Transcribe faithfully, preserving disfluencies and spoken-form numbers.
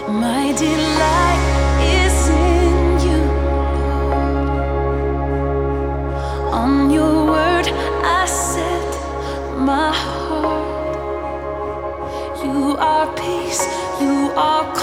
My delight is in you. On your word I set my heart. You are peace, you are